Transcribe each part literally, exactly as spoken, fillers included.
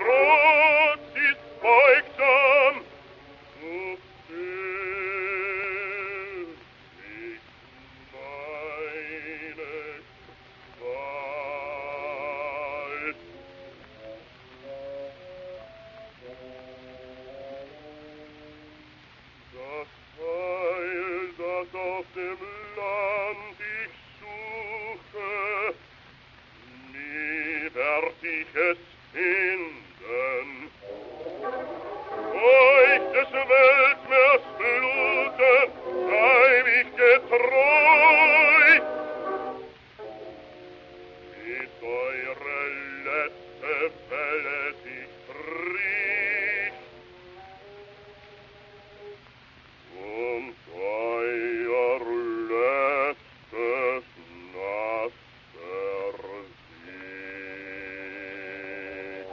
Trotz ist beugsam, so still ich meine Gewalt. Das Heil, das auf dem Land ich suche, nie werd ich es finden. Wo ich des Weltmeers Blute bleib ich getreu. Bis eure letzte Welle sich bricht und euer letztes nasser Sieg.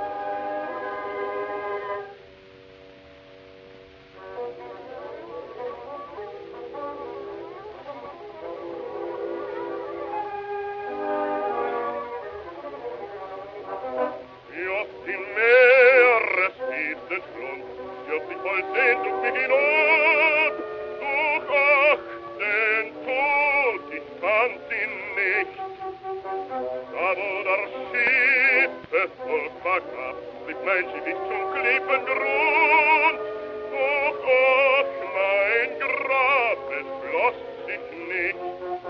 Wie oft im Meerestiefsten Schlund, wie oft ich voll Sehnsucht mich hinab, doch ach, den Tod, ich fand ihn nicht. Da wo der Schiffe voll vergab, blieb mein Schiff nicht zum Klippengrund, doch ach, mein Grab, es schloss sich nicht.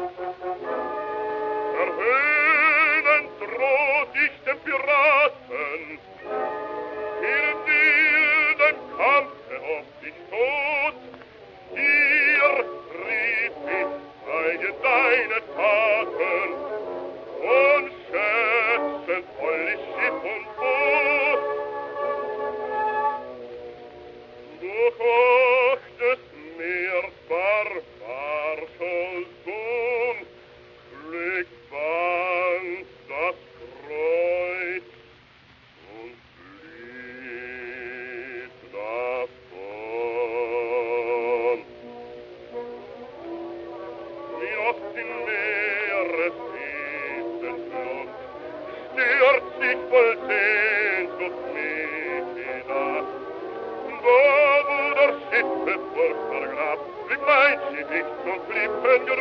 Verhöhnen droht ich den Piraten, in wildem Kampfe oft ich tot, dir rief ich, zeige deine Taten, und schätzen voll ich Schiff und Boot. Doch ach, des Meers barbarscher Sohn, Glück wand das Kreuz und flieht davon. Wie oft im Meerestiefen Flut stürzt sich voll Sehnsucht mich hinab. Da wo der Schiffe voll vergrab, blieb mein Schiff nicht zum Klippen